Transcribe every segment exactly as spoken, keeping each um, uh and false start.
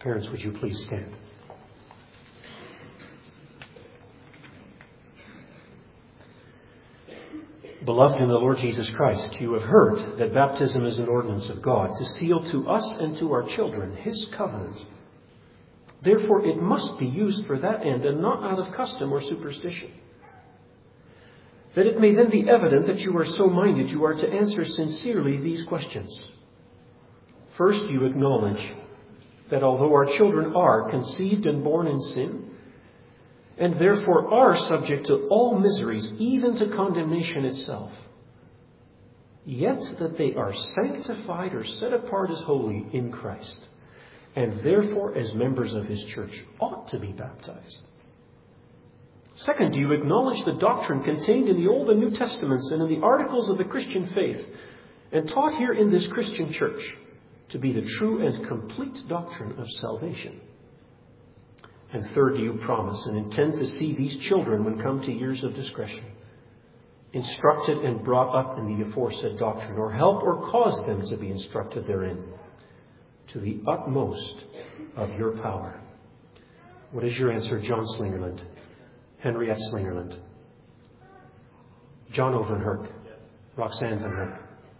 Parents, would you please stand? Beloved in the Lord Jesus Christ, you have heard that baptism is an ordinance of God to seal to us and to our children His covenant. Therefore, it must be used for that end and not out of custom or superstition. That it may then be evident that you are so minded, you are to answer sincerely these questions. First, you acknowledge that although our children are conceived and born in sin, and therefore are subject to all miseries, even to condemnation itself, yet that they are sanctified or set apart as holy in Christ, and therefore as members of His church ought to be baptized. Second, do you acknowledge the doctrine contained in the Old and New Testaments and in the articles of the Christian faith, and taught here in this Christian church, to be the true and complete doctrine of salvation? And third, do you promise and intend to see these children, when come to years of discretion, instructed and brought up in the aforesaid doctrine, or help or cause them to be instructed therein, to the utmost of your power? What is your answer, John Slingerland, Henriette Slingerland, John Overhurk, Roxanne Van Herk?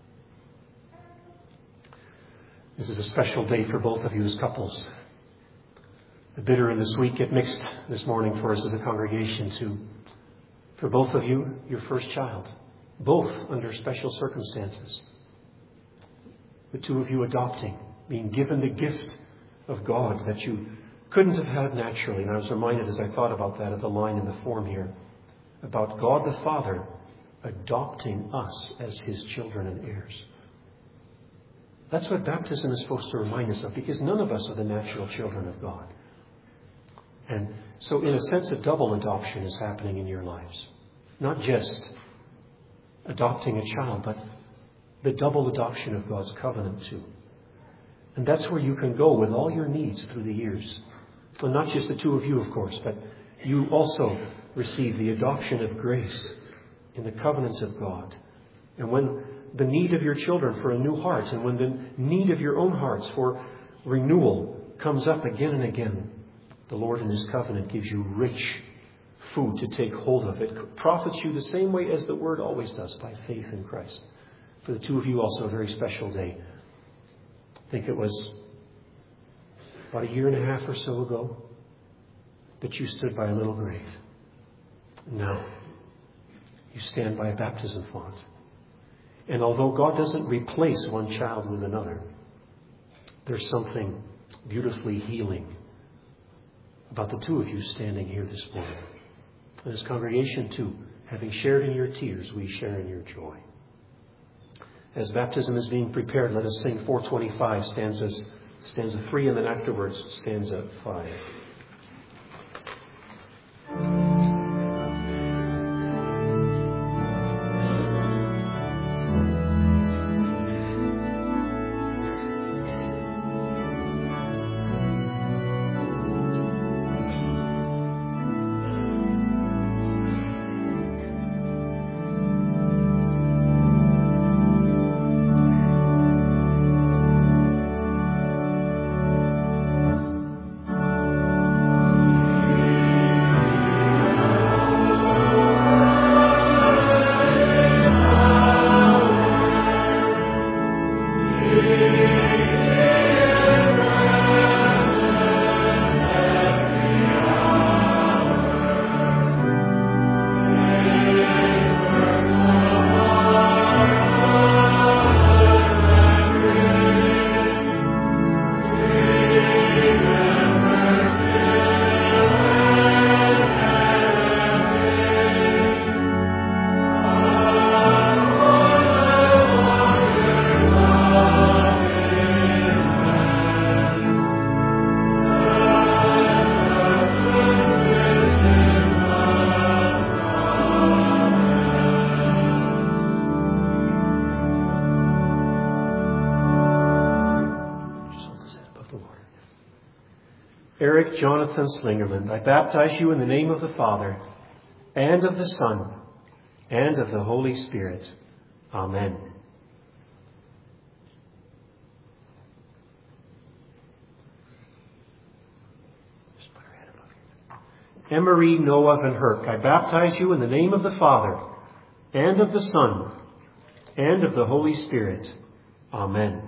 This is a special day for both of you as couples. The bitter and the sweet get mixed this morning for us as a congregation too. For both of you, your first child, both under special circumstances. The two of you adopting, being given the gift of God that you couldn't have had naturally. And I was reminded as I thought about that of the line in the form here about God the Father adopting us as His children and heirs. That's what baptism is supposed to remind us of, because none of us are the natural children of God. And so in a sense, a double adoption is happening in your lives. Not just adopting a child, but the double adoption of God's covenant too. And that's where you can go with all your needs through the years. Well, not just the two of you, of course, but you also receive the adoption of grace in the covenants of God. And when the need of your children for a new heart, and when the need of your own hearts for renewal comes up again and again, the Lord in His covenant gives you rich food to take hold of. It profits you the same way as the Word always does, by faith in Christ. For the two of you, also a very special day. I think it was about a year and a half or so ago that you stood by a little grave. Now, you stand by a baptism font. And although God doesn't replace one child with another, there's something beautifully healing about the two of you standing here this morning. And this congregation too, having shared in your tears, we share in your joy. As baptism is being prepared, let us sing four twenty-five, stanzas, stanza three, and then afterwards stanza five. Eric Jonathan Slingerland, I baptize you in the name of the Father, and of the Son, and of the Holy Spirit. Amen. Emery, Noah, Van Herk, I baptize you in the name of the Father, and of the Son, and of the Holy Spirit. Amen.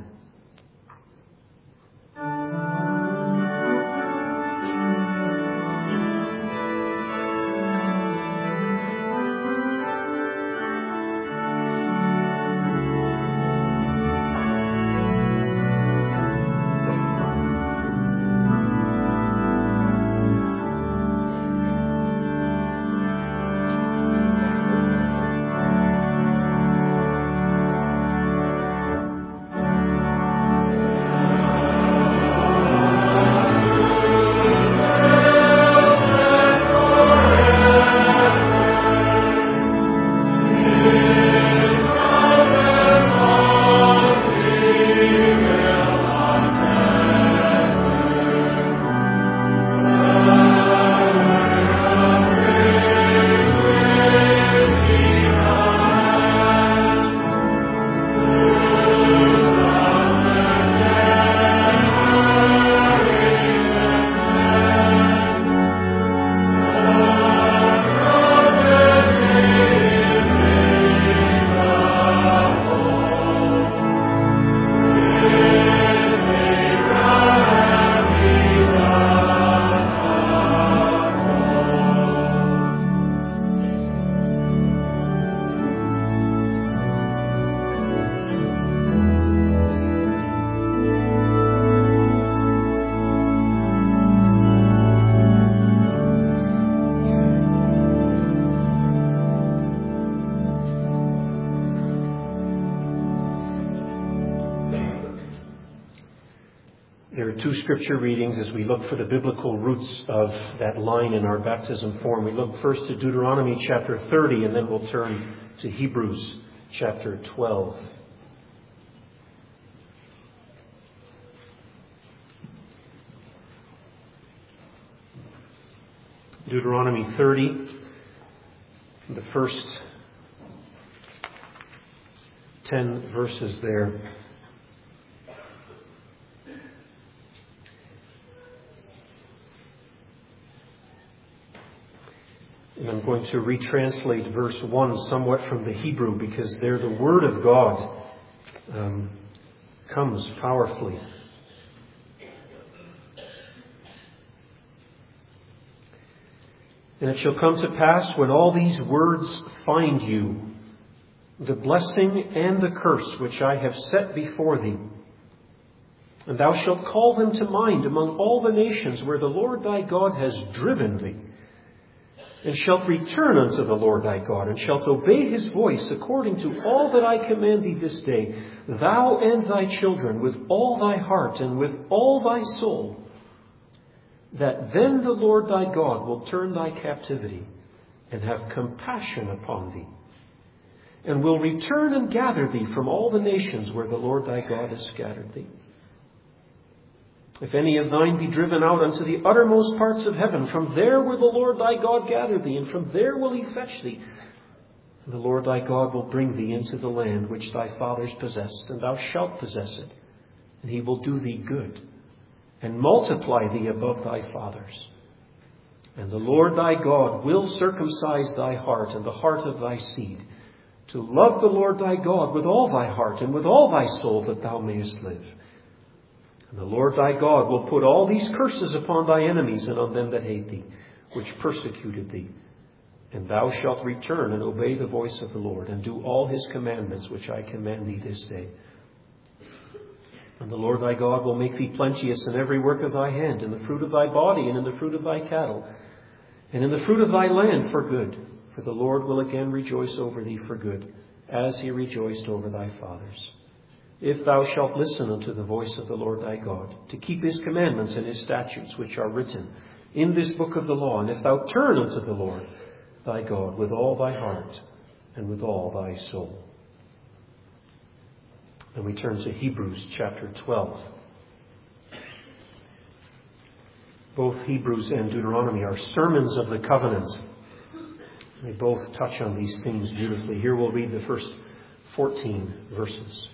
There are two scripture readings as we look for the biblical roots of that line in our baptism form. We look first to Deuteronomy chapter thirty, and then we'll turn to Hebrews chapter twelve. Deuteronomy thirty, the first ten verses there. And I'm going to retranslate verse one somewhat from the Hebrew, because there the Word of God um, comes powerfully. And it shall come to pass, when all these words find you, the blessing and the curse which I have set before thee, and thou shalt call them to mind among all the nations where the Lord thy God has driven thee, and shalt return unto the Lord thy God, and shalt obey his voice according to all that I command thee this day, thou and thy children, with all thy heart and with all thy soul, that then the Lord thy God will turn thy captivity and have compassion upon thee, and will return and gather thee from all the nations where the Lord thy God has scattered thee. If any of thine be driven out unto the uttermost parts of heaven, from there will the Lord thy God gather thee, and from there will he fetch thee. And the Lord thy God will bring thee into the land which thy fathers possessed, and thou shalt possess it. And he will do thee good, and multiply thee above thy fathers. And the Lord thy God will circumcise thy heart and the heart of thy seed, to love the Lord thy God with all thy heart and with all thy soul, that thou mayest live. And the Lord thy God will put all these curses upon thy enemies and on them that hate thee, which persecuted thee. And thou shalt return and obey the voice of the Lord, and do all his commandments which I command thee this day. And the Lord thy God will make thee plenteous in every work of thy hand, in the fruit of thy body, and in the fruit of thy cattle, and in the fruit of thy land for good. For the Lord will again rejoice over thee for good, as he rejoiced over thy fathers. If thou shalt listen unto the voice of the Lord thy God, to keep his commandments and his statutes which are written in this book of the law, and if thou turn unto the Lord thy God with all thy heart and with all thy soul. And we turn to Hebrews chapter twelve. Both Hebrews and Deuteronomy are sermons of the covenant. They both touch on these themes beautifully. Here we'll read the first fourteen verses.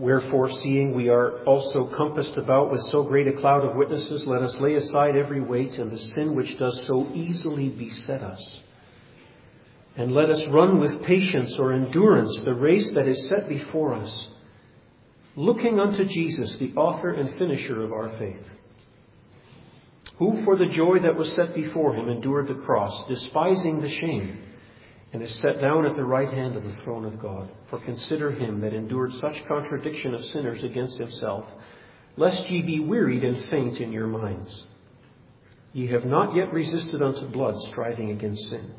Wherefore, seeing we are also compassed about with so great a cloud of witnesses, let us lay aside every weight and the sin which does so easily beset us. And let us run with patience or endurance the race that is set before us, looking unto Jesus, the author and finisher of our faith, who for the joy that was set before him endured the cross, despising the shame, and is set down at the right hand of the throne of God. For consider him that endured such contradiction of sinners against himself, lest ye be wearied and faint in your minds. Ye have not yet resisted unto blood, striving against sin.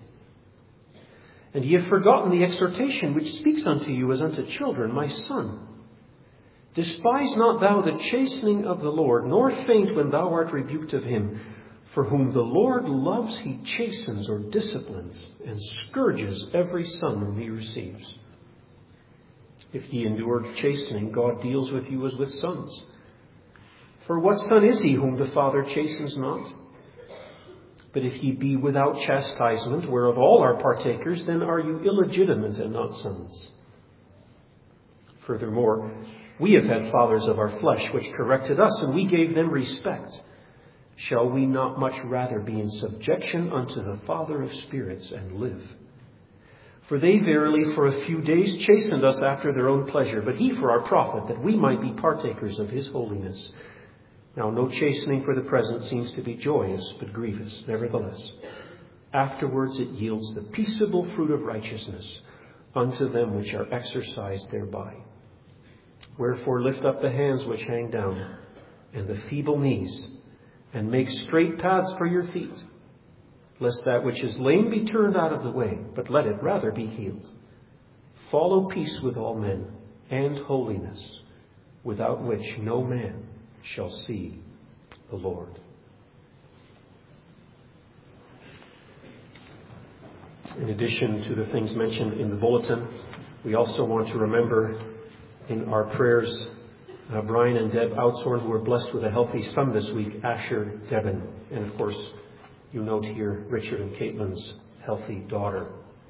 And ye have forgotten the exhortation which speaks unto you as unto children, my son. Despise not thou the chastening of the Lord, nor faint when thou art rebuked of him. For whom the Lord loves, he chastens or disciplines, and scourges every son whom he receives. If ye endure chastening, God deals with you as with sons. For what son is he whom the Father chastens not? But if ye be without chastisement, whereof all are partakers, then are you illegitimate and not sons. Furthermore, we have had fathers of our flesh, which corrected us, and we gave them respect. Shall we not much rather be in subjection unto the Father of spirits and live? For they verily for a few days chastened us after their own pleasure, but he for our profit, that we might be partakers of his holiness. Now no chastening for the present seems to be joyous, but grievous. Nevertheless, afterwards it yields the peaceable fruit of righteousness unto them which are exercised thereby. Wherefore lift up the hands which hang down, and the feeble knees, and make straight paths for your feet, lest that which is lame be turned out of the way, but let it rather be healed. Follow peace with all men, and holiness, without which no man shall see the Lord. In addition to the things mentioned in the bulletin, we also want to remember in our prayers Uh, Brian and Deb Outshorn, who were blessed with a healthy son this week, Asher Debin. And of course, you note here Richard and Caitlin's healthy daughter.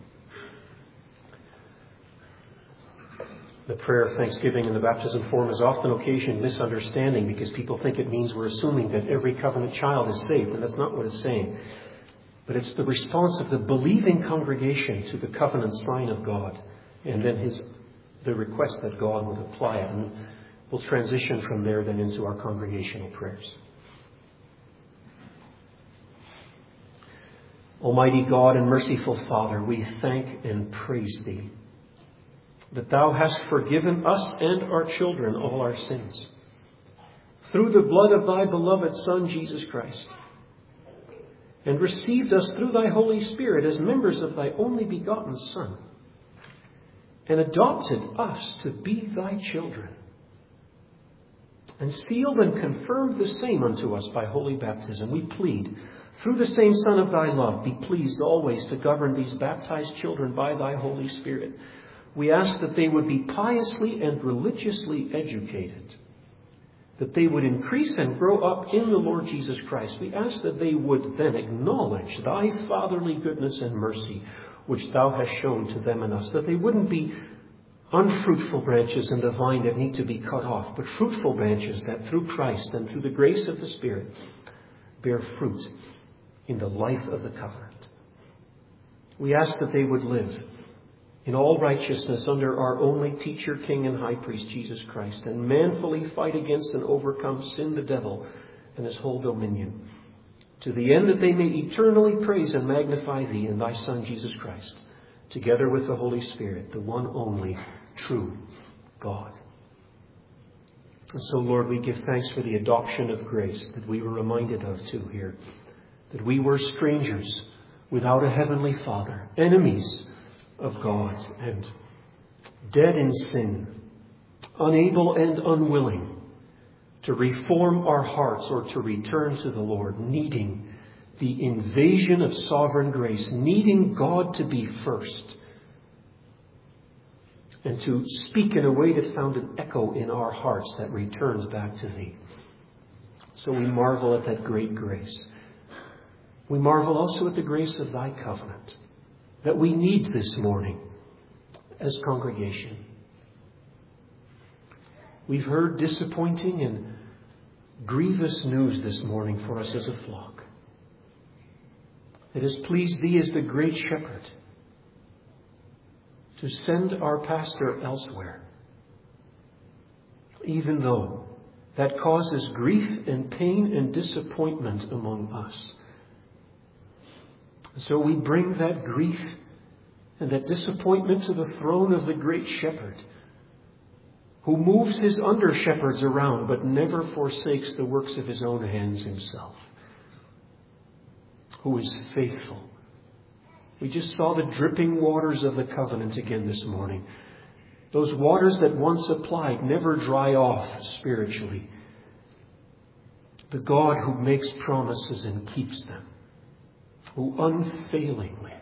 The prayer of thanksgiving in the baptism form is often occasioned misunderstanding because people think it means we're assuming that every covenant child is saved, and that's not what it's saying. But it's the response of the believing congregation to the covenant sign of God, and then his the request that God would apply it. And we'll transition from there then into our congregational prayers. Almighty God and merciful Father, we thank and praise thee that thou hast forgiven us and our children all our sins through the blood of thy beloved Son, Jesus Christ, and received us through thy Holy Spirit as members of thy only begotten Son, and adopted us to be thy children, and sealed and confirmed the same unto us by holy baptism. We plead, through the same Son of thy love, be pleased always to govern these baptized children by thy Holy Spirit. We ask that they would be piously and religiously educated, that they would increase and grow up in the Lord Jesus Christ. We ask that they would then acknowledge thy fatherly goodness and mercy, which thou hast shown to them and us, that they wouldn't be unfruitful branches in the vine that need to be cut off, but fruitful branches that through Christ and through the grace of the Spirit bear fruit in the life of the covenant. We ask that they would live in all righteousness under our only teacher, king, and high priest, Jesus Christ, and manfully fight against and overcome sin, the devil, and his whole dominion, to the end that they may eternally praise and magnify thee and thy Son, Jesus Christ, together with the Holy Spirit, the one only true God. And so, Lord, we give thanks for the adoption of grace that we were reminded of too here, that we were strangers without a heavenly Father, enemies of God, and dead in sin, unable and unwilling to reform our hearts or to return to the Lord, needing the invasion of sovereign grace, needing God to be first, and to speak in a way that found an echo in our hearts that returns back to thee. So we marvel at that great grace. We marvel also at the grace of thy covenant that we need this morning as congregation. We've heard disappointing and grievous news this morning for us as a flock. It has pleased Thee as the great shepherd to send our pastor elsewhere, even though that causes grief and pain and disappointment among us. So we bring that grief and that disappointment to the throne of the great shepherd, who moves his under-shepherds around but never forsakes the works of his own hands himself, who is faithful. We just saw the dripping waters of the covenant again this morning. Those waters that once applied never dry off spiritually. The God who makes promises and keeps them, who unfailingly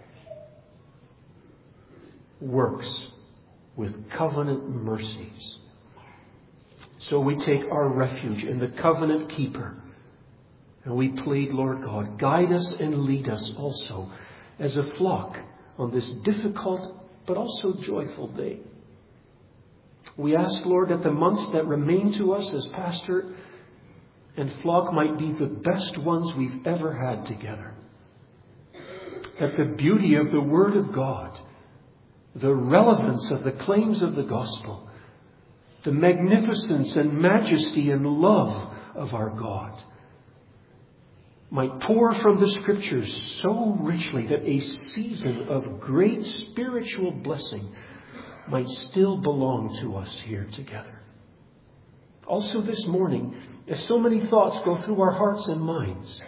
works with covenant mercies. So we take our refuge in the covenant keeper, and we plead, Lord God, guide us and lead us also as a flock on this difficult but also joyful day. We ask, Lord, that the months that remain to us as pastor and flock might be the best ones we've ever had together. That the beauty of the Word of God, the relevance of the claims of the gospel, the magnificence and majesty and love of our God might pour from the Scriptures so richly that a season of great spiritual blessing might still belong to us here together. Also this morning, as so many thoughts go through our hearts and minds,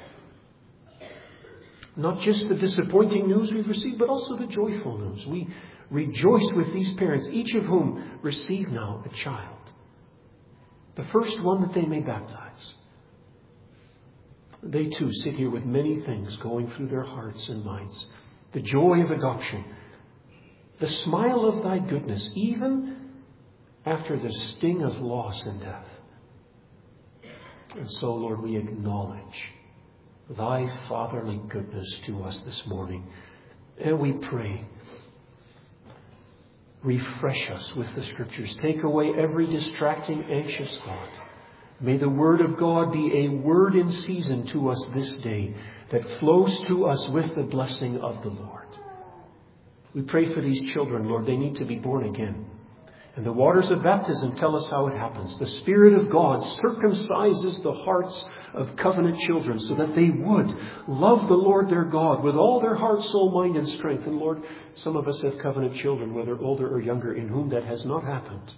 not just the disappointing news we've received, but also the joyful news. We rejoice with these parents, each of whom receive now a child, the first one that they may baptize. They too sit here with many things going through their hearts and minds. The joy of adoption, the smile of Thy goodness, even after the sting of loss and death. And so, Lord, we acknowledge Thy fatherly goodness to us this morning. And we pray, refresh us with the Scriptures. Take away every distracting, anxious thought. May the Word of God be a word in season to us this day that flows to us with the blessing of the Lord. We pray for these children, Lord. They need to be born again. And the waters of baptism tell us how it happens. The Spirit of God circumcises the hearts of covenant children so that they would love the Lord their God with all their heart, soul, mind, and strength. And Lord, some of us have covenant children, whether older or younger, in whom that has not happened.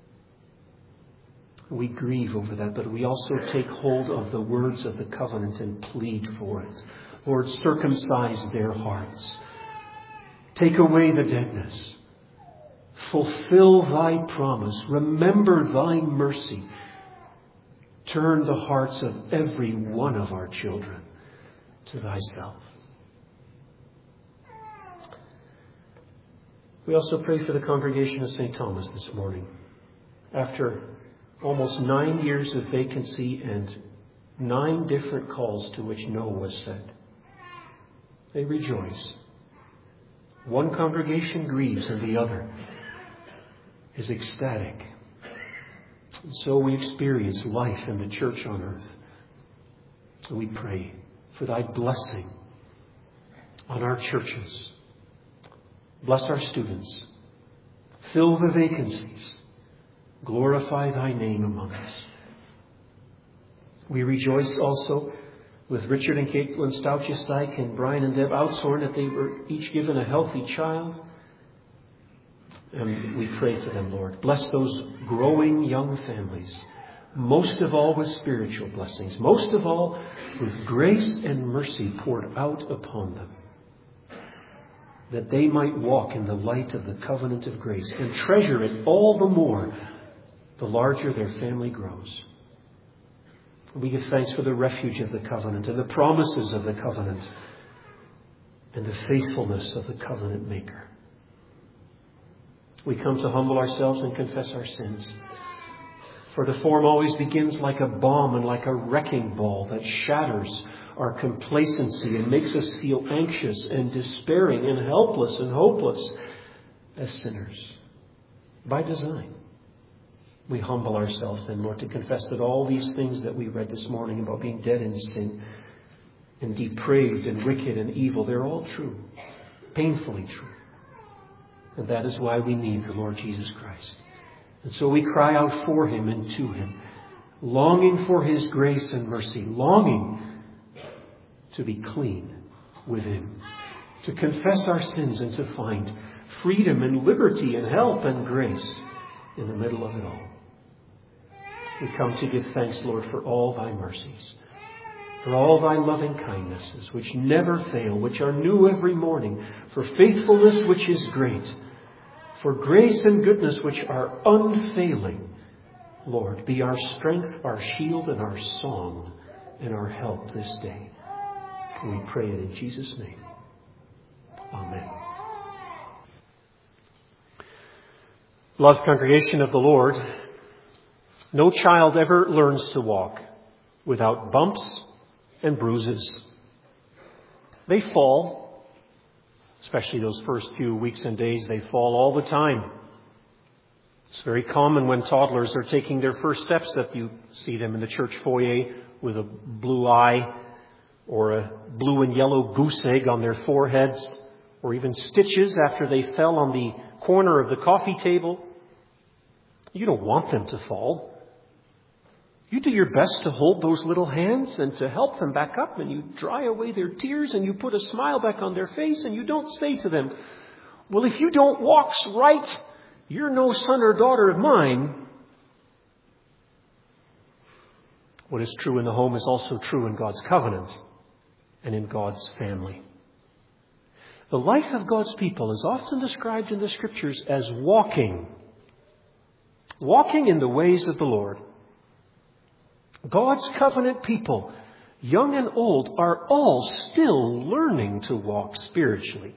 We grieve over that, but we also take hold of the words of the covenant and plead for it. Lord, circumcise their hearts. Take away the deadness. Fulfill Thy promise. Remember Thy mercy. Turn the hearts of every one of our children to Thyself. We also pray for the congregation of Saint Thomas this morning. After almost nine years of vacancy and nine different calls to which no was said, they rejoice. One congregation grieves and the other is ecstatic. And so we experience life in the church on earth. We pray for Thy blessing on our churches. Bless our students. Fill the vacancies. Glorify Thy name among us. We rejoice also with Richard and Caitlin Stoutjesdijk and Brian and Deb Outshorn that they were each given a healthy child. And we pray for them, Lord. Bless those growing young families. Most of all with spiritual blessings. Most of all with grace and mercy poured out upon them. That they might walk in the light of the covenant of grace and treasure it all the more the larger their family grows. We give thanks for the refuge of the covenant and the promises of the covenant and the faithfulness of the covenant maker. We come to humble ourselves and confess our sins. For the form always begins like a bomb and like a wrecking ball that shatters our complacency and makes us feel anxious and despairing and helpless and hopeless as sinners. By design. We humble ourselves then, Lord, to confess that all these things that we read this morning about being dead in sin and depraved and wicked and evil, they're all true, painfully true. And that is why we need the Lord Jesus Christ. And so we cry out for Him and to Him, longing for His grace and mercy, longing to be clean within, to confess our sins and to find freedom and liberty and help and grace in the middle of it all. We come to give thanks, Lord, for all Thy mercies, for all Thy loving kindnesses, which never fail, which are new every morning, for faithfulness which is great, for grace and goodness which are unfailing. Lord, be our strength, our shield, and our song, and our help this day. And we pray it in Jesus' name. Amen. Loved congregation of the Lord, no child ever learns to walk without bumps and bruises. They fall, especially those first few weeks and days, they fall all the time. It's very common when toddlers are taking their first steps that you see them in the church foyer with a blue eye or a blue and yellow goose egg on their foreheads, or even stitches after they fell on the corner of the coffee table. You don't want them to fall. You do your best to hold those little hands and to help them back up, and you dry away their tears and you put a smile back on their face, and you don't say to them, well, if you don't walk right, you're no son or daughter of mine. What is true in the home is also true in God's covenant and in God's family. The life of God's people is often described in the Scriptures as walking. Walking in the ways of the Lord. God's covenant people, young and old, are all still learning to walk spiritually.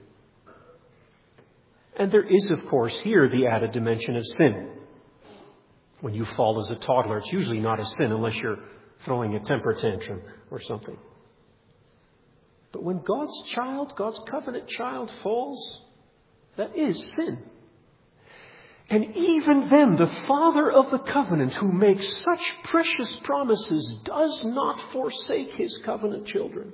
And there is, of course, here the added dimension of sin. When you fall as a toddler, it's usually not a sin unless you're throwing a temper tantrum or something. But when God's child, God's covenant child falls, that is sin. And even then, the Father of the covenant, who makes such precious promises, does not forsake His covenant children.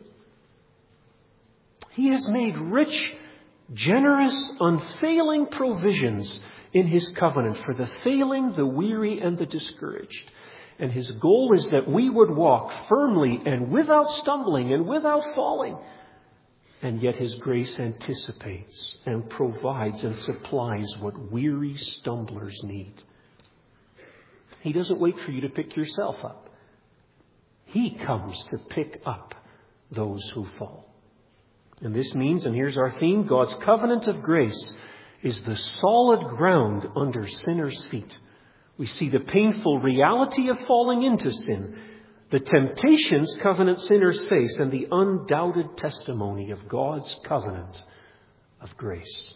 He has made rich, generous, unfailing provisions in His covenant for the failing, the weary, and the discouraged. And His goal is that we would walk firmly and without stumbling and without falling. And yet His grace anticipates and provides and supplies what weary stumblers need. He doesn't wait for you to pick yourself up. He comes to pick up those who fall. And this means, and here's our theme, God's covenant of grace is the solid ground under sinners' feet. We see the painful reality of falling into sin, the temptations covenant sinners face, and the undoubted testimony of God's covenant of grace.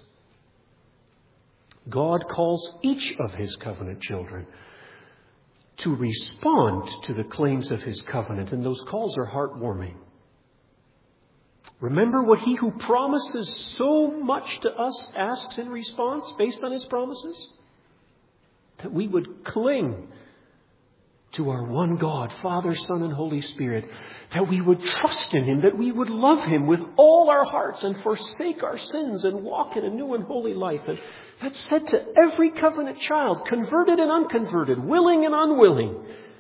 God calls each of His covenant children to respond to the claims of His covenant, and those calls are heartwarming. Remember what He who promises so much to us asks in response based on His promises? That we would cling to our one God, Father, Son, and Holy Spirit. That we would trust in Him, that we would love Him with all our hearts and forsake our sins and walk in a new and holy life. And that's said to every covenant child, converted and unconverted, willing and unwilling.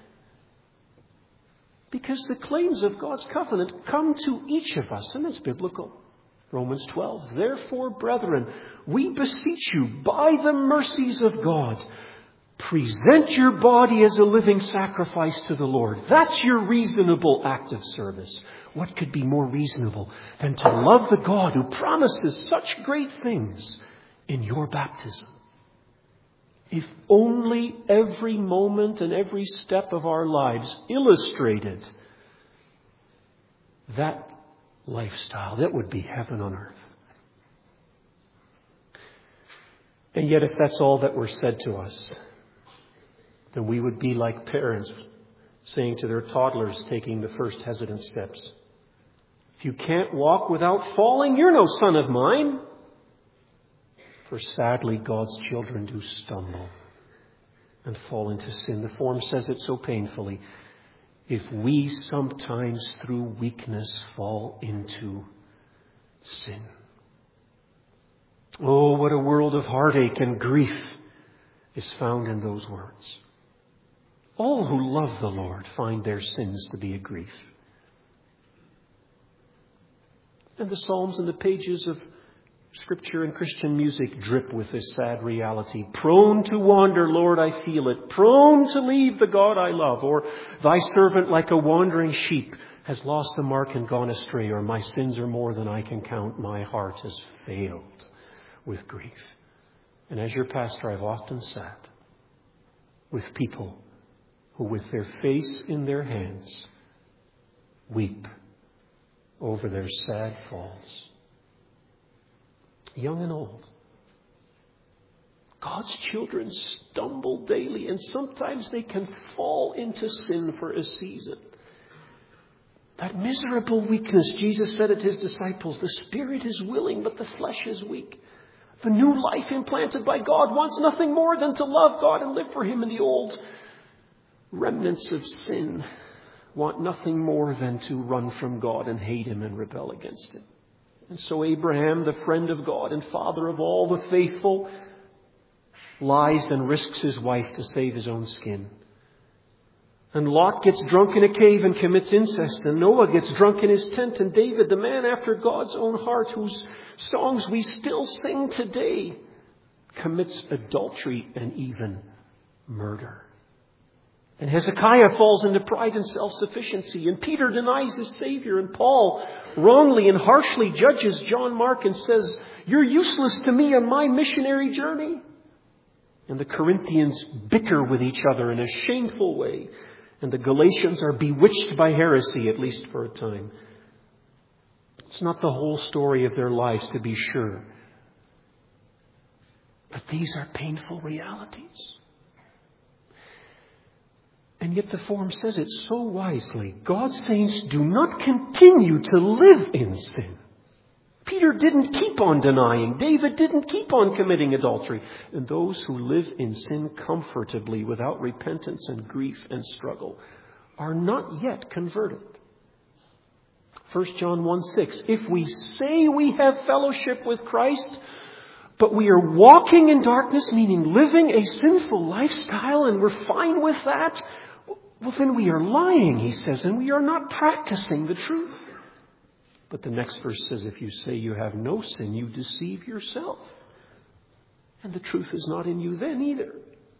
Because the claims of God's covenant come to each of us, and it's biblical. Romans twelve, therefore, brethren, we beseech you by the mercies of God, present your body as a living sacrifice to the Lord. That's your reasonable act of service. What could be more reasonable than to love the God who promises such great things in your baptism? If only every moment and every step of our lives illustrated that lifestyle, that would be heaven on earth. And yet, if that's all that were said to us, then we would be like parents saying to their toddlers taking the first hesitant steps, if you can't walk without falling, you're no son of mine. For sadly, God's children do stumble. and fall into sin. The form says it so painfully. If we sometimes through weakness fall into sin. Oh, what a world of heartache and grief is found in those words. All who love the Lord find their sins to be a grief. And the Psalms and the pages of Scripture and Christian music drip with this sad reality. Prone to wander, Lord, I feel it. Prone to leave the God I love. Or thy servant like a wandering sheep has lost the mark and gone astray. Or my sins are more than I can count. My heart has failed with grief. And as your pastor, I've often sat with people who with their face in their hands weep over their sad falls. Young and old. God's children stumble daily, and sometimes they can fall into sin for a season. That miserable weakness, Jesus said at his disciples, the spirit is willing, but the flesh is weak. The new life implanted by God wants nothing more than to love God and live for him. And the old remnants of sin want nothing more than to run from God and hate him and rebel against him. And so Abraham, the friend of God and father of all the faithful, lies and risks his wife to save his own skin. And Lot gets drunk in a cave and commits incest. And Noah gets drunk in his tent. And David, the man after God's own heart, whose songs we still sing today, commits adultery and even murder. And Hezekiah falls into pride and self-sufficiency. And Peter denies his Savior. And Paul wrongly and harshly judges John Mark and says, you're useless to me on my missionary journey. And the Corinthians bicker with each other in a shameful way. And the Galatians are bewitched by heresy, at least for a time. It's not the whole story of their lives, to be sure. But these are painful realities. And yet the form says it so wisely. God's saints do not continue to live in sin. Peter didn't keep on denying. David didn't keep on committing adultery. And those who live in sin comfortably without repentance and grief and struggle are not yet converted. First John one six, if we say we have fellowship with Christ, but we are walking in darkness, meaning living a sinful lifestyle, and we're fine with that, well, then we are lying, he says, and we are not practicing the truth. But the next verse says, if you say you have no sin, you deceive yourself. And the truth is not in you then either.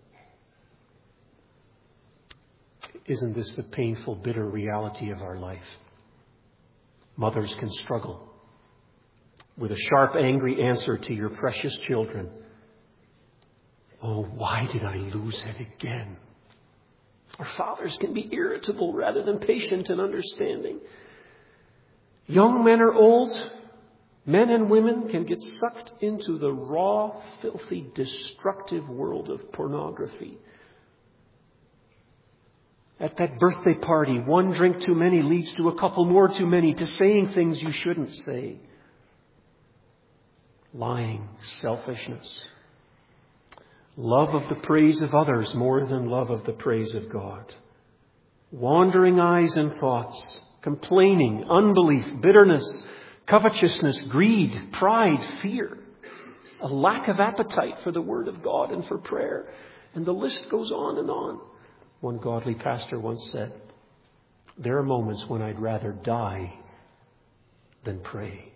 Isn't this the painful, bitter reality of our life? Mothers can struggle with a sharp, angry answer to your precious children. Oh, why did I lose it again? Or fathers can be irritable rather than patient and understanding. Young men or old, men and women can get sucked into the raw, filthy, destructive world of pornography. At that birthday party, one drink too many leads to a couple more too many, to saying things you shouldn't say. Lying, selfishness. Love of the praise of others more than love of the praise of God. Wandering eyes and thoughts. Complaining, unbelief, bitterness, covetousness, greed, pride, fear. A lack of appetite for the Word of God and for prayer. And the list goes on and on. One godly pastor once said, there are moments when I'd rather die than pray.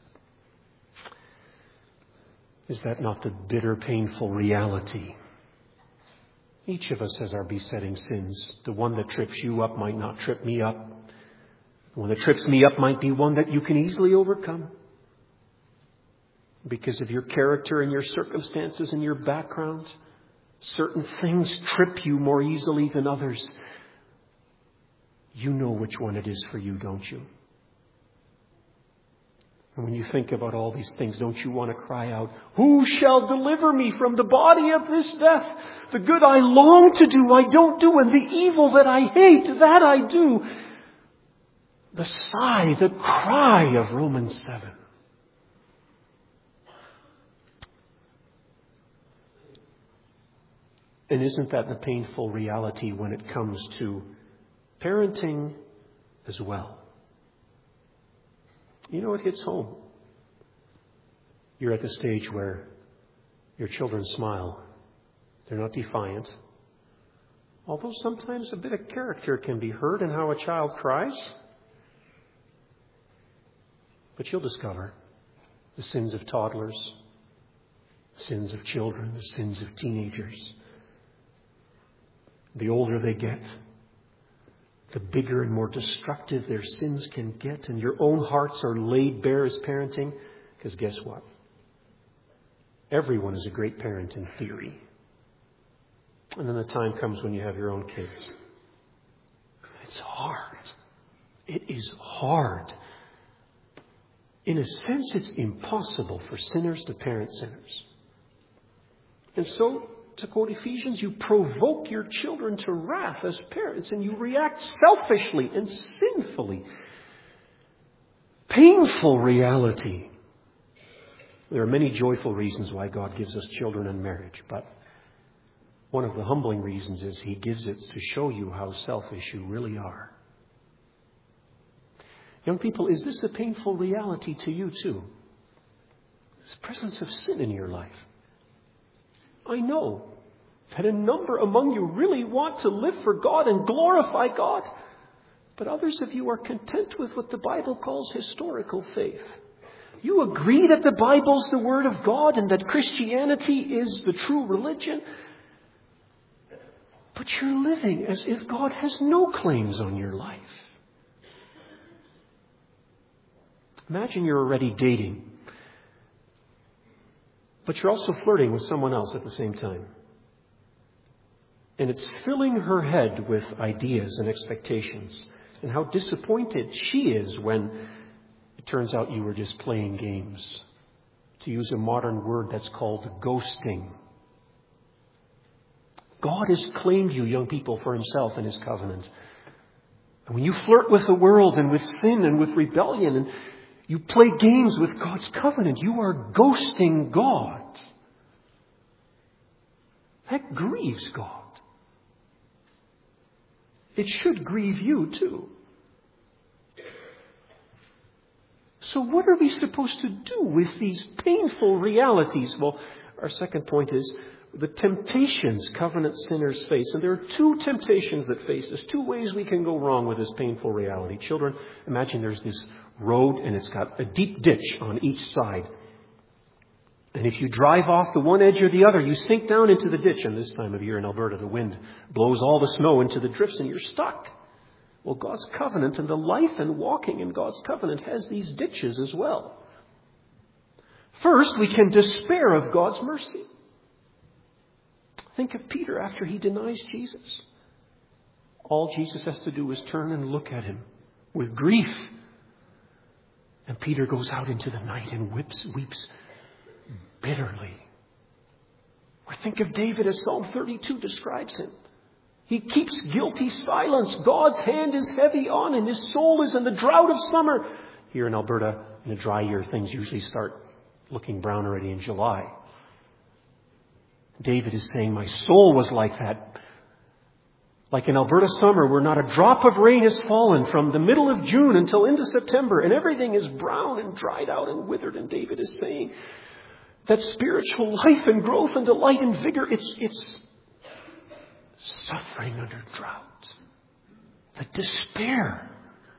Is that not the bitter, painful reality? Each of us has our besetting sins. The one that trips you up might not trip me up. The one that trips me up might be one that you can easily overcome. Because of your character and your circumstances and your background, certain things trip you more easily than others. You know which one it is for you, don't you? And when you think about all these things, don't you want to cry out, who shall deliver me from the body of this death? The good I long to do, I don't do, and the evil that I hate, that I do. The sigh, the cry of Romans seven. And isn't that the painful reality when it comes to parenting as well? You know, it hits home. You're at the stage where your children smile. They're not defiant. Although sometimes a bit of character can be heard in how a child cries. But you'll discover the sins of toddlers, the sins of children, the sins of teenagers. The older they get, the bigger and more destructive their sins can get. And your own hearts are laid bare as parenting. Because guess what? Everyone is a great parent in theory. And then the time comes when you have your own kids. It's hard. It is hard. In a sense, it's impossible for sinners to parent sinners. And so, to quote Ephesians, you provoke your children to wrath as parents, and you react selfishly and sinfully. Painful reality. There are many joyful reasons why God gives us children in marriage, but one of the humbling reasons is He gives it to show you how selfish you really are. Young people, is this a painful reality to you too? This presence of sin in your life. I know that a number among you really want to live for God and glorify God. But others of you are content with what the Bible calls historical faith. You agree that the Bible's the Word of God and that Christianity is the true religion. But you're living as if God has no claims on your life. Imagine you're already dating, but you're also flirting with someone else at the same time. And it's filling her head with ideas and expectations. And how disappointed she is when it turns out you were just playing games. To use a modern word that's called ghosting. God has claimed you, young people, for Himself in His covenant. And when you flirt with the world and with sin and with rebellion and you play games with God's covenant, you are ghosting God. That grieves God. It should grieve you too. So what are we supposed to do with these painful realities? Well, our second point is the temptations covenant sinners face. And there are two temptations that face us, two ways we can go wrong with this painful reality. Children, imagine there's this road and it's got a deep ditch on each side. And if you drive off the one edge or the other, you sink down into the ditch. And this time of year in Alberta, the wind blows all the snow into the drifts and you're stuck. Well, God's covenant and the life and walking in God's covenant has these ditches as well. First, we can despair of God's mercy. Think of Peter after he denies Jesus. All Jesus has to do is turn and look at him with grief. And Peter goes out into the night and weeps, weeps bitterly. Or think of David as Psalm thirty-two describes him. He keeps guilty silence. God's hand is heavy on him. His soul is in the drought of summer. Here in Alberta, in a dry year, things usually start looking brown already in July. David is saying, my soul was like that. Like in Alberta summer, where not a drop of rain has fallen from the middle of June until into September, and everything is brown and dried out and withered. And David is saying that spiritual life and growth and delight and vigor, it's, it's suffering under drought. The despair.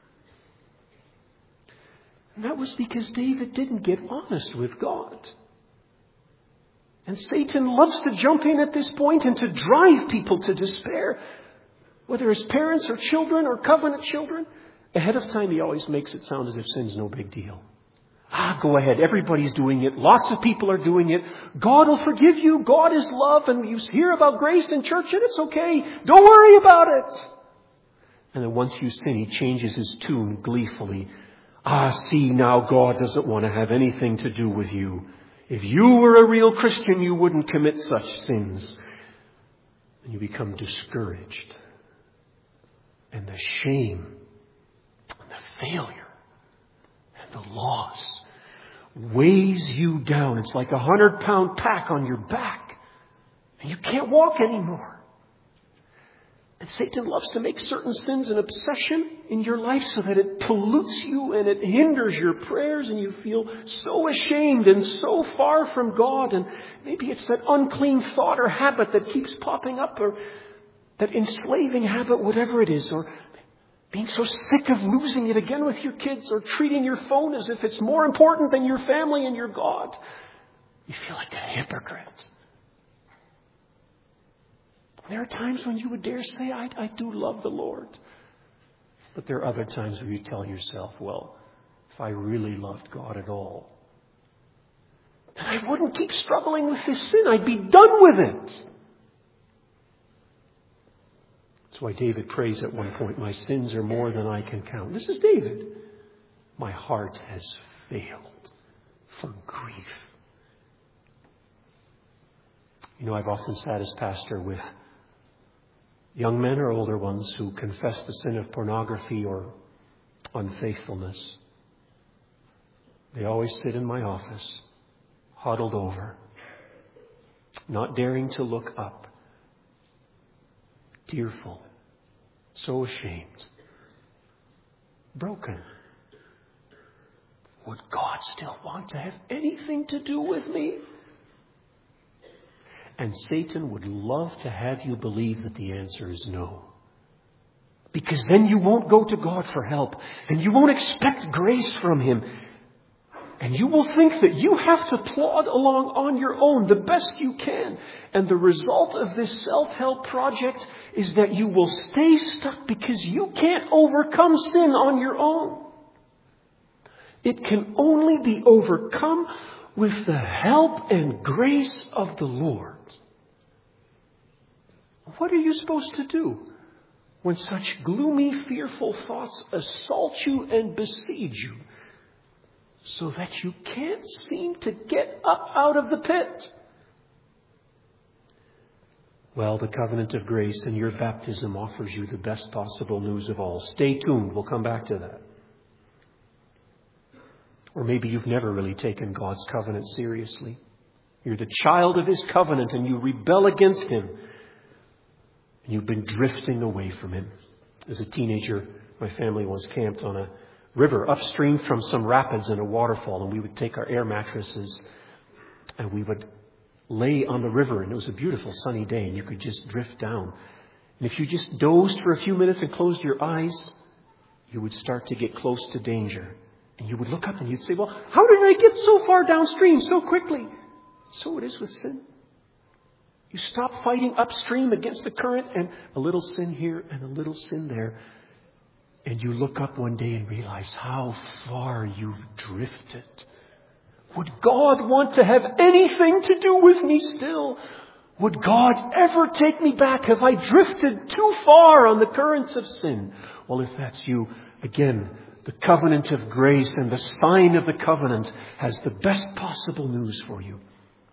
And that was because David didn't get honest with God. And Satan loves to jump in at this point and to drive people to despair. Whether as parents or children or covenant children, ahead of time he always makes it sound as if sin's no big deal. Ah, go ahead. Everybody's doing it. Lots of people are doing it. God will forgive you. God is love. And you hear about grace in church and it's okay. Don't worry about it. And then once you sin, he changes his tune gleefully. Ah, see, now God doesn't want to have anything to do with you. If you were a real Christian, you wouldn't commit such sins. And you become discouraged. And the shame and the failure and the loss weighs you down. It's like a hundred pound pack on your back. And you can't walk anymore. And Satan loves to make certain sins an obsession in your life so that it pollutes you and it hinders your prayers and you feel so ashamed and so far from God. And maybe it's that unclean thought or habit that keeps popping up, or that enslaving habit, whatever it is, or being so sick of losing it again with your kids, or treating your phone as if it's more important than your family and your God. You feel like a hypocrite. There are times when you would dare say, I, I do love the Lord. But there are other times where you tell yourself, well, if I really loved God at all, then I wouldn't keep struggling with this sin. I'd be done with it. That's why David prays at one point, my sins are more than I can count. This is David. My heart has failed for grief. You know, I've often sat as pastor with young men or older ones who confess the sin of pornography or unfaithfulness. They always sit in my office, huddled over, not daring to look up, tearful, so ashamed, broken. Would God still want to have anything to do with me? And Satan would love to have you believe that the answer is no. Because then you won't go to God for help. And you won't expect grace from Him. And you will think that you have to plod along on your own the best you can. And the result of this self-help project is that you will stay stuck because you can't overcome sin on your own. It can only be overcome with the help and grace of the Lord. What are you supposed to do when such gloomy, fearful thoughts assault you and besiege you so that you can't seem to get up out of the pit? Well, the covenant of grace in your baptism offers you the best possible news of all. Stay tuned. We'll come back to that. Or maybe you've never really taken God's covenant seriously. You're the child of His covenant and you rebel against Him. And you've been drifting away from Him. As a teenager, my family was camped on a river upstream from some rapids and a waterfall. And we would take our air mattresses and we would lay on the river. And it was a beautiful sunny day and you could just drift down. And if you just dozed for a few minutes and closed your eyes, you would start to get close to danger. And you would look up and you'd say, well, how did I get so far downstream so quickly? So it is with sin. You stop fighting upstream against the current and a little sin here and a little sin there. And you look up one day and realize how far you've drifted. Would God want to have anything to do with me still? Would God ever take me back? Have I drifted too far on the currents of sin? Well, if that's you, again, the covenant of grace and the sign of the covenant has the best possible news for you.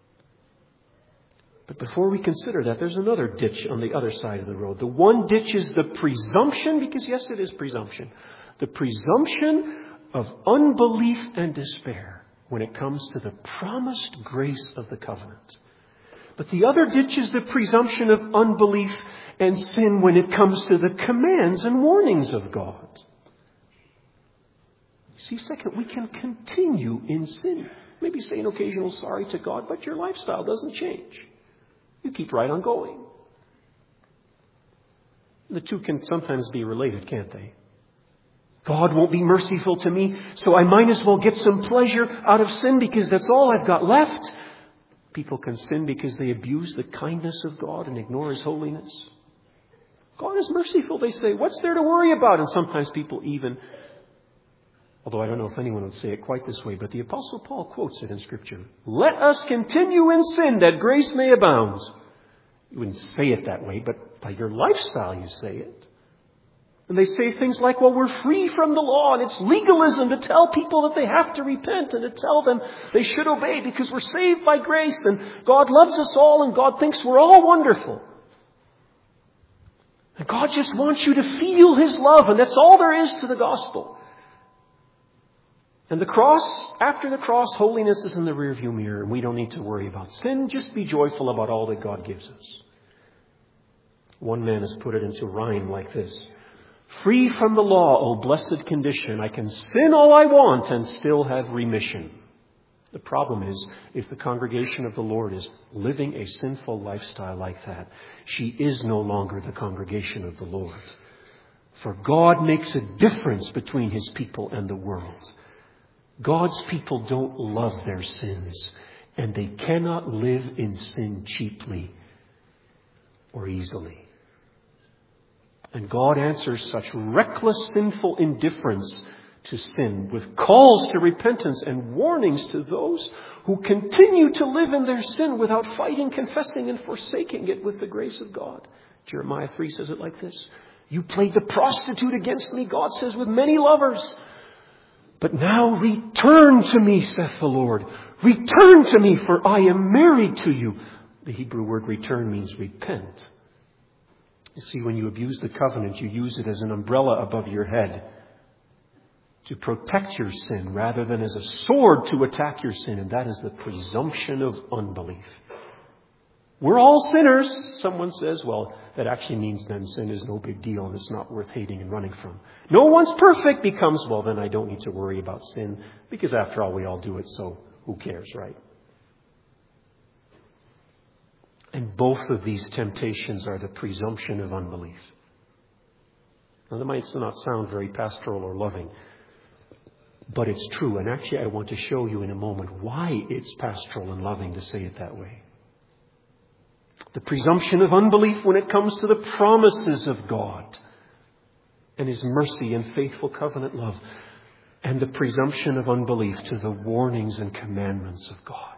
But before we consider that, there's another ditch on the other side of the road. The one ditch is the presumption, because yes, it is presumption. The presumption of unbelief and despair when it comes to the promised grace of the covenant. But the other ditch is the presumption of unbelief and sin when it comes to the commands and warnings of God. See, second, we can continue in sin. Maybe say an occasional sorry to God, but your lifestyle doesn't change. You keep right on going. The two can sometimes be related, can't they? God won't be merciful to me, so I might as well get some pleasure out of sin because that's all I've got left. People can sin because they abuse the kindness of God and ignore His holiness. God is merciful, they say. What's there to worry about? And sometimes people even, although I don't know if anyone would say it quite this way, but the Apostle Paul quotes it in Scripture. Let us continue in sin that grace may abound. You wouldn't say it that way, but by your lifestyle you say it. And they say things like, well, we're free from the law, and it's legalism to tell people that they have to repent and to tell them they should obey because we're saved by grace and God loves us all and God thinks we're all wonderful. And God just wants you to feel His love, and that's all there is to the gospel. And the cross, after the cross, holiness is in the rearview mirror, and we don't need to worry about sin. Just be joyful about all that God gives us. One man has put it into rhyme like this. Free from the law, O blessed condition, I can sin all I want and still have remission. The problem is, if the congregation of the Lord is living a sinful lifestyle like that, she is no longer the congregation of the Lord. For God makes a difference between His people and the world. God's people don't love their sins, and they cannot live in sin cheaply or easily. And God answers such reckless, sinful indifference to sin with calls to repentance and warnings to those who continue to live in their sin without fighting, confessing, and forsaking it with the grace of God. Jeremiah three says it like this. You played the prostitute against me, God says, with many lovers. But now return to me, saith the Lord. Return to me, for I am married to you. The Hebrew word return means repent. You see, when you abuse the covenant, you use it as an umbrella above your head to protect your sin rather than as a sword to attack your sin. And that is the presumption of unbelief. We're all sinners. Someone says, well, that actually means then sin is no big deal and it's not worth hating and running from. No one's perfect becomes, well, then I don't need to worry about sin because after all, we all do it. So who cares, right? And both of these temptations are the presumption of unbelief. Now, that might not sound very pastoral or loving, but it's true. And actually, I want to show you in a moment why it's pastoral and loving to say it that way. The presumption of unbelief when it comes to the promises of God and His mercy and faithful covenant love. And the presumption of unbelief to the warnings and commandments of God.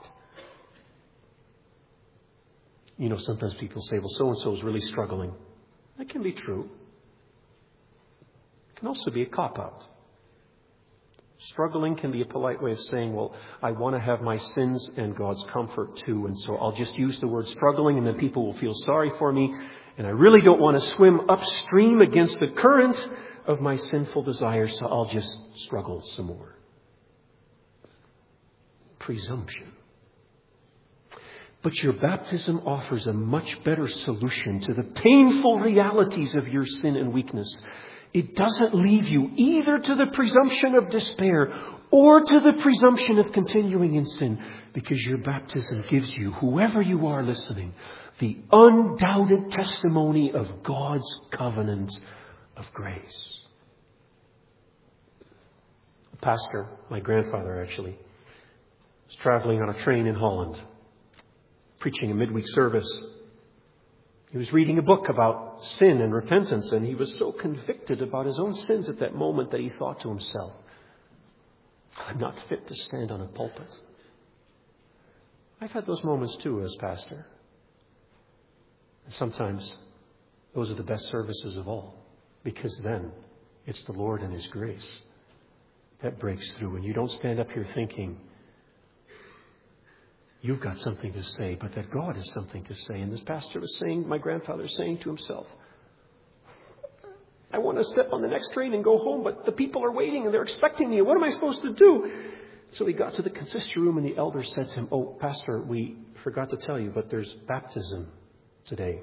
You know, sometimes people say, well, so-and-so is really struggling. That can be true. It can also be a cop-out. Struggling can be a polite way of saying, well, I want to have my sins and God's comfort too. And so I'll just use the word struggling and then people will feel sorry for me. And I really don't want to swim upstream against the current of my sinful desires. So I'll just struggle some more. Presumption. But your baptism offers a much better solution to the painful realities of your sin and weakness. It doesn't leave you either to the presumption of despair or to the presumption of continuing in sin, because your baptism gives you, whoever you are listening, the undoubted testimony of God's covenant of grace. A pastor, my grandfather actually, was traveling on a train in Holland, preaching a midweek service. He was reading a book about sin and repentance, and he was so convicted about his own sins at that moment that he thought to himself, I'm not fit to stand on a pulpit. I've had those moments too as pastor. And sometimes those are the best services of all, because then it's the Lord and His grace that breaks through. And you don't stand up here thinking, you've got something to say, but that God has something to say. And this pastor was saying, my grandfather was saying to himself, I want to step on the next train and go home, but the people are waiting and they're expecting me. What am I supposed to do? So he got to the consistory room and the elder said to him, oh, Pastor, we forgot to tell you, but there's baptism today.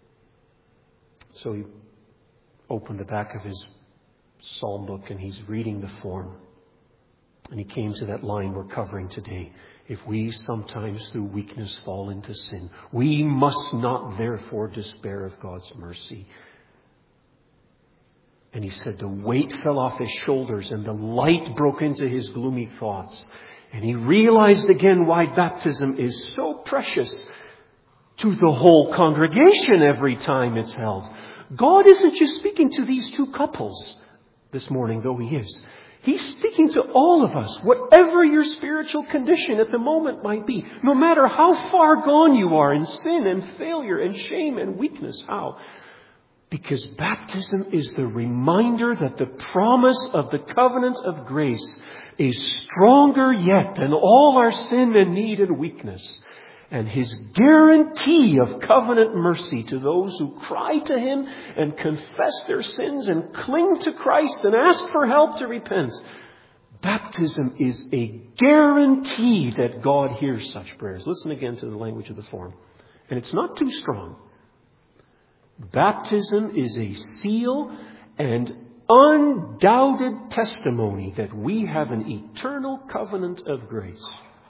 So he opened the back of his psalm book and he's reading the form. And he came to that line we're covering today. If we sometimes through weakness fall into sin, we must not therefore despair of God's mercy. And he said the weight fell off his shoulders and the light broke into his gloomy thoughts. And he realized again why baptism is so precious to the whole congregation every time it's held. God isn't just speaking to these two couples this morning, though He is. He's speaking to all of us, whatever your spiritual condition at the moment might be. No matter how far gone you are in sin and failure and shame and weakness. How? Because baptism is the reminder that the promise of the covenant of grace is stronger yet than all our sin and need and weakness. And His guarantee of covenant mercy to those who cry to Him and confess their sins and cling to Christ and ask for help to repent. Baptism is a guarantee that God hears such prayers. Listen again to the language of the form. And it's not too strong. Baptism is a seal and undoubted testimony that we have an eternal covenant of grace.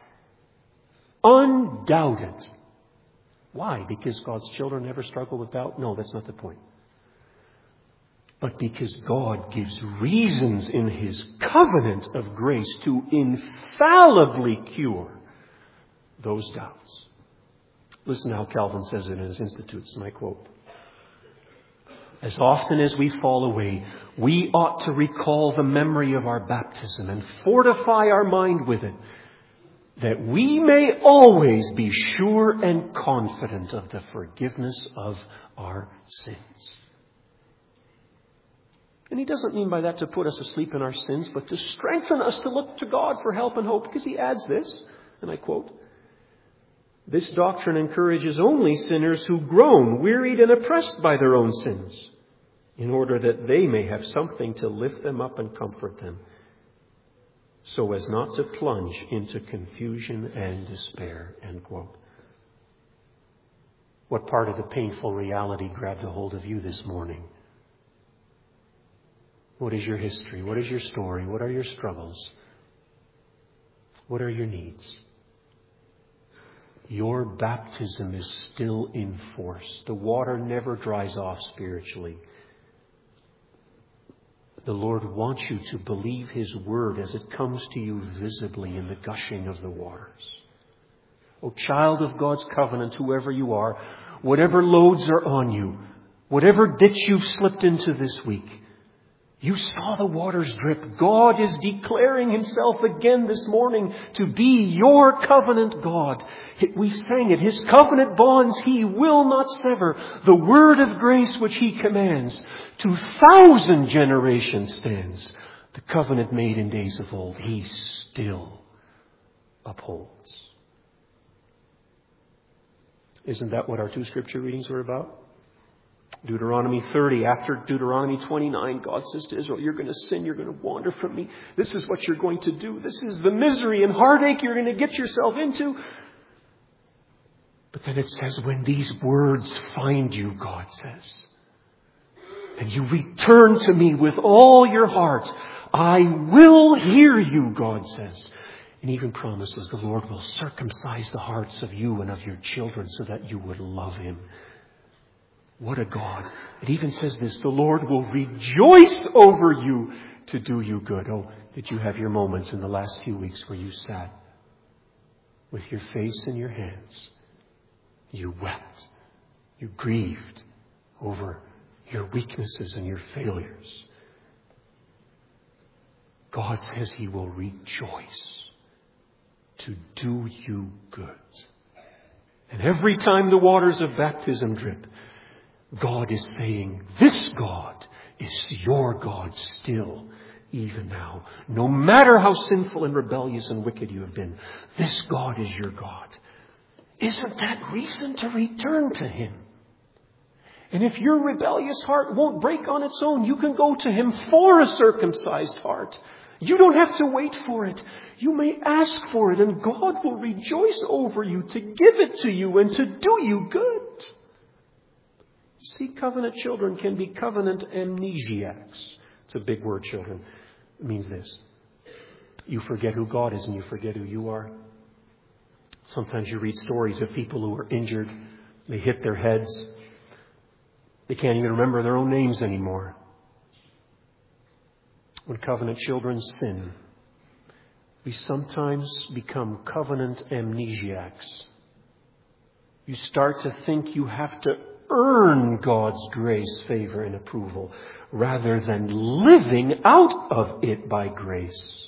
Undoubted. Why? Because God's children never struggle with doubt? No, that's not the point. But because God gives reasons in His covenant of grace to infallibly cure those doubts. Listen to how Calvin says it in his Institutes, and I quote. As often as we fall away, we ought to recall the memory of our baptism and fortify our mind with it, that we may always be sure and confident of the forgiveness of our sins. And he doesn't mean by that to put us asleep in our sins, but to strengthen us to look to God for help and hope, because he adds this, and I quote, "This doctrine encourages only sinners who groan, wearied and oppressed by their own sins, in order that they may have something to lift them up and comfort them, so as not to plunge into confusion and despair." End quote. What part of the painful reality grabbed a hold of you this morning? What is your history? What is your story? What are your struggles? What are your needs? Your baptism is still in force. The water never dries off spiritually. The Lord wants you to believe His word as it comes to you visibly in the gushing of the waters. O child of God's covenant, whoever you are, whatever loads are on you, whatever ditch you've slipped into this week, you saw the waters drip. God is declaring Himself again this morning to be your covenant God. We sang it. His covenant bonds He will not sever. The word of grace which He commands to thousand generations stands. The covenant made in days of old He still upholds. Isn't that what our two scripture readings were about? Deuteronomy thirty, after Deuteronomy twenty-nine, God says to Israel, you're going to sin, you're going to wander from me. This is what you're going to do. This is the misery and heartache you're going to get yourself into. But then it says, when these words find you, God says, and you return to me with all your heart, I will hear you, God says. And even promises the Lord will circumcise the hearts of you and of your children so that you would love Him. What a God. It even says this, the Lord will rejoice over you to do you good. Oh, did you have your moments in the last few weeks where you sat with your face in your hands? You wept. You grieved over your weaknesses and your failures. God says He will rejoice to do you good. And every time the waters of baptism drip, God is saying, this God is your God still, even now. No matter how sinful and rebellious and wicked you have been, this God is your God. Isn't that reason to return to Him? And if your rebellious heart won't break on its own, you can go to Him for a circumcised heart. You don't have to wait for it. You may ask for it, and God will rejoice over you to give it to you and to do you good. See, covenant children can be covenant amnesiacs. It's a big word, children. It means this. You forget who God is and you forget who you are. Sometimes you read stories of people who are injured. They hit their heads. They can't even remember their own names anymore. When covenant children sin, we sometimes become covenant amnesiacs. You start to think you have to earn God's grace, favor, and approval rather than living out of it by grace.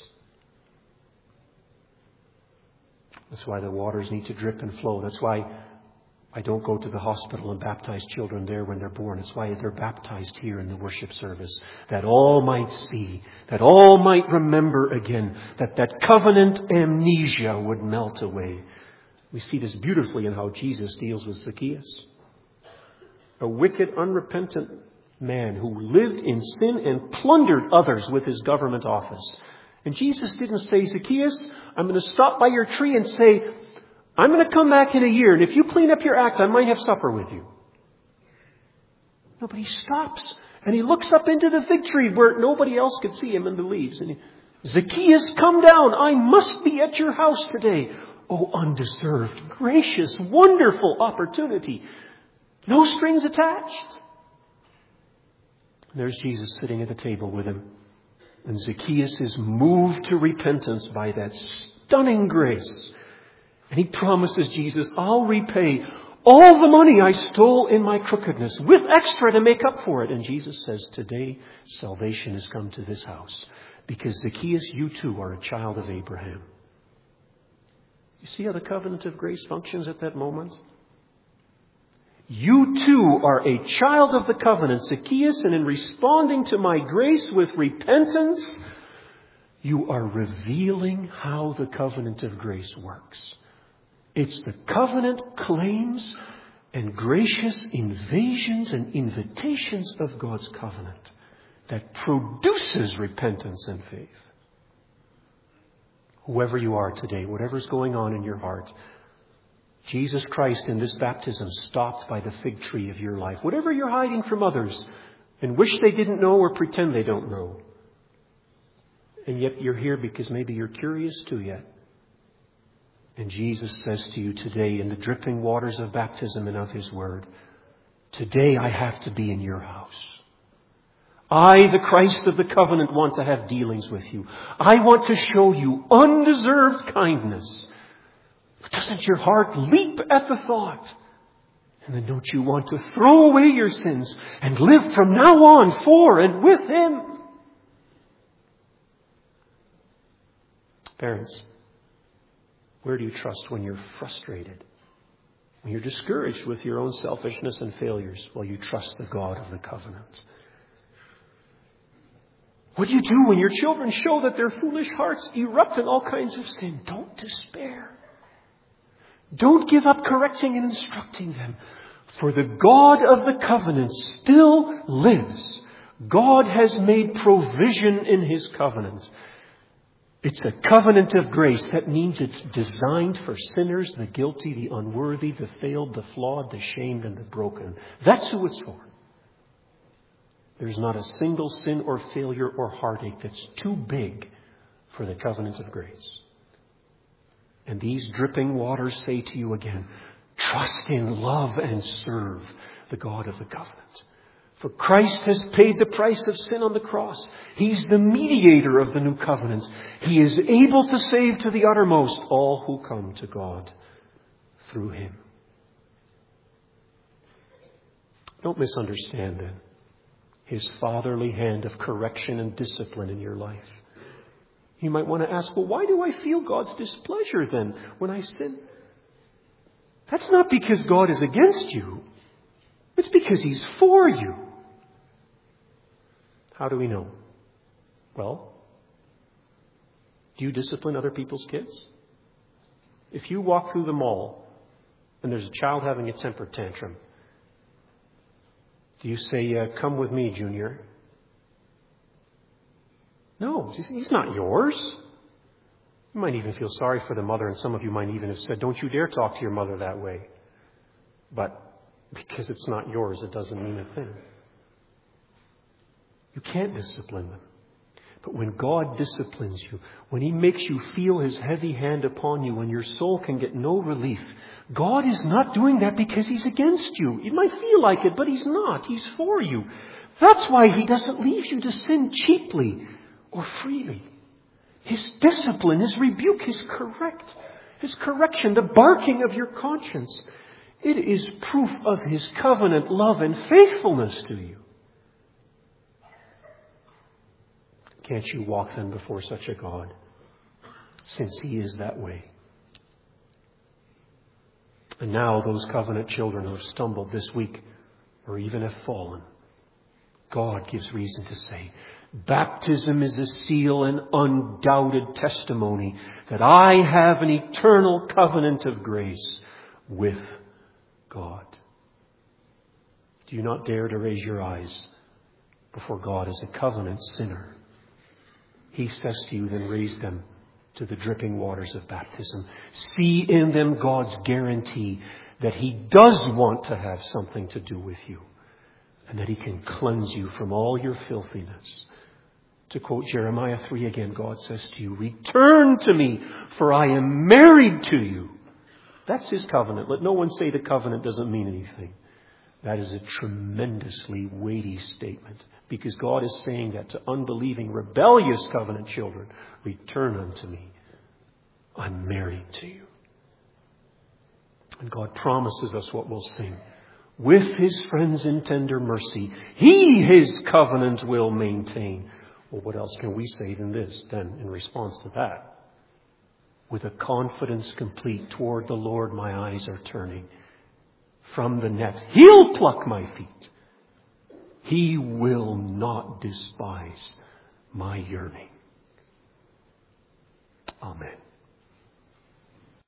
That's why the waters need to drip and flow. That's why I don't go to the hospital and baptize children there when they're born. It's why they're baptized here in the worship service, that all might see, that all might remember again, that that covenant amnesia would melt away. We see this beautifully in how Jesus deals with Zacchaeus. A wicked, unrepentant man who lived in sin and plundered others with his government office. And Jesus didn't say, Zacchaeus, I'm going to stop by your tree and say, I'm going to come back in a year, and if you clean up your act, I might have supper with you. No, but he stops, and he looks up into the fig tree where nobody else could see him in the leaves. And he, Zacchaeus, come down. I must be at your house today. Oh, undeserved, gracious, wonderful opportunity. No strings attached. And there's Jesus sitting at the table with him. And Zacchaeus is moved to repentance by that stunning grace. And he promises Jesus, I'll repay all the money I stole in my crookedness with extra to make up for it. And Jesus says, today salvation has come to this house. Because Zacchaeus, you too are a child of Abraham. You see how the covenant of grace functions at that moment? You too are a child of the covenant, Zacchaeus, and in responding to my grace with repentance, you are revealing how the covenant of grace works. It's the covenant claims and gracious invasions and invitations of God's covenant that produces repentance and faith. Whoever you are today, whatever's going on in your heart, Jesus Christ in this baptism stopped by the fig tree of your life. Whatever you're hiding from others and wish they didn't know or pretend they don't know. And yet you're here because maybe you're curious too yet. And Jesus says to you today in the dripping waters of baptism and of His Word, today I have to be in your house. I, the Christ of the covenant, want to have dealings with you. I want to show you undeserved kindness. Doesn't your heart leap at the thought? And then don't you want to throw away your sins and live from now on for and with Him? Parents, where do you trust when you're frustrated? When you're discouraged with your own selfishness and failures? Well, you trust the God of the covenant. What do you do when your children show that their foolish hearts erupt in all kinds of sin? Don't despair. Don't give up correcting and instructing them. For the God of the covenant still lives. God has made provision in His covenant. It's a covenant of grace. That means it's designed for sinners, the guilty, the unworthy, the failed, the flawed, the shamed, and the broken. That's who it's for. There's not a single sin or failure or heartache that's too big for the covenant of grace. And these dripping waters say to you again, trust in, love, and serve the God of the covenant. For Christ has paid the price of sin on the cross. He's the mediator of the new covenant. He is able to save to the uttermost all who come to God through Him. Don't misunderstand then His fatherly hand of correction and discipline in your life. You might want to ask, well, why do I feel God's displeasure then when I sin? That's not because God is against you. It's because He's for you. How do we know? Well, do you discipline other people's kids? If you walk through the mall and there's a child having a temper tantrum, do you say, uh, come with me, Junior? No, he's not yours. You might even feel sorry for the mother, and some of you might even have said, don't you dare talk to your mother that way. But because it's not yours, it doesn't mean a thing. You can't discipline them. But when God disciplines you, when He makes you feel His heavy hand upon you, when your soul can get no relief, God is not doing that because He's against you. You might feel like it, but He's not. He's for you. That's why He doesn't leave you to sin cheaply or freely. His discipline, His rebuke, His correct, His correction, the barking of your conscience, it is proof of His covenant love and faithfulness to you. Can't you walk then before such a God, since He is that way? And now those covenant children who have stumbled this week or even have fallen, God gives reason to say, baptism is a seal and undoubted testimony that I have an eternal covenant of grace with God. Do you not dare to raise your eyes before God as a covenant sinner? He says to you, then raise them to the dripping waters of baptism. See in them God's guarantee that He does want to have something to do with you, and that He can cleanse you from all your filthiness. To quote Jeremiah three again, God says to you, return to me, for I am married to you. That's His covenant. Let no one say the covenant doesn't mean anything. That is a tremendously weighty statement, because God is saying that to unbelieving, rebellious covenant children, return unto me. I'm married to you. And God promises us what we'll sing. With His friends in tender mercy, He His covenant will maintain. Well, what else can we say than this, then, in response to that? With a confidence complete toward the Lord my eyes are turning. From the net, He'll pluck my feet. He will not despise my yearning. Amen.